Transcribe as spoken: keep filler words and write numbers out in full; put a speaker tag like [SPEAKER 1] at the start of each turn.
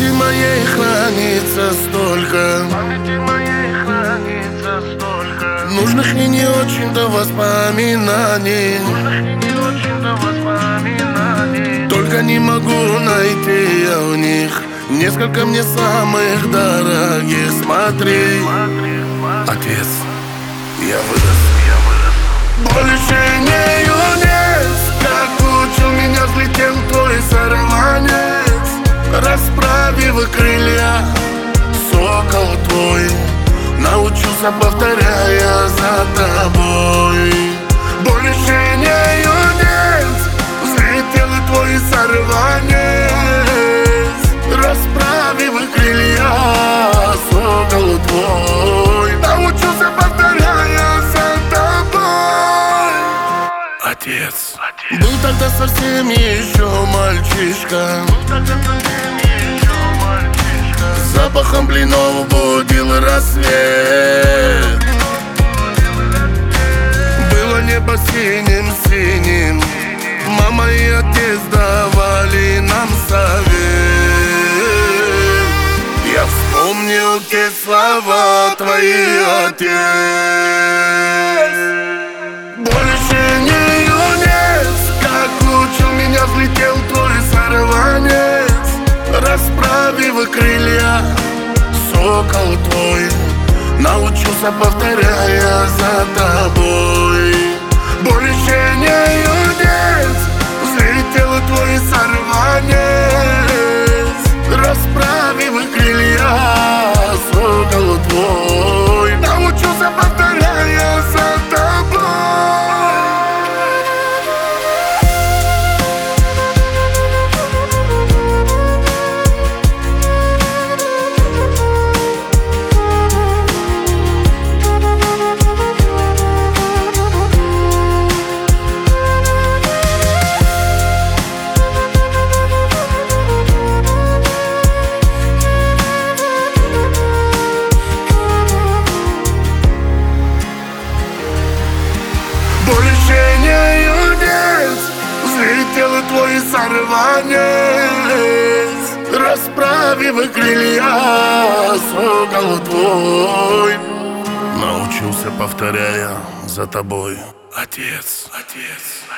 [SPEAKER 1] памяти моей хранится столько,
[SPEAKER 2] памяти моей хранится столько
[SPEAKER 1] нужных и не очень-то воспоминаний,
[SPEAKER 2] нужных и не очень-то воспоминаний.
[SPEAKER 1] только не могу найти я в них несколько мне самых дорогих. Смотри,
[SPEAKER 2] Смотри, смотри,
[SPEAKER 1] отец, я вырос.
[SPEAKER 2] я вырос.
[SPEAKER 1] Больше не юнец, как учил меня, взлетел твой сорванец. Расправив крылья, сокол твой, научился, повторяя за тобой. Больше не юнец, взлетел твой сорванец. Расправив крылья, сокол твой, научился, повторяя за тобой. Отец,
[SPEAKER 2] Отец.
[SPEAKER 1] был тогда совсем еще мальчишка,
[SPEAKER 2] Тогда совсем еще мальчишка.
[SPEAKER 1] запахом блинов будил рассвет. Было небо синим-синим, мама и отец давали нам совет. Я вспомнил те слова твои, отец. Больше не юнец, как учил меня, взлетел твой сорванец. Расправив крылья, сокол твой, научился, повторяя за тобой. Больше не юнец, взлетел твой сорванец. Расправив крылья, сокол твой, научился, повторяя за тобой. Больше не юнец, взлетел твой сорванец. Расправив крылья, сокол твой, научился, повторяя за тобой. Отец, отец.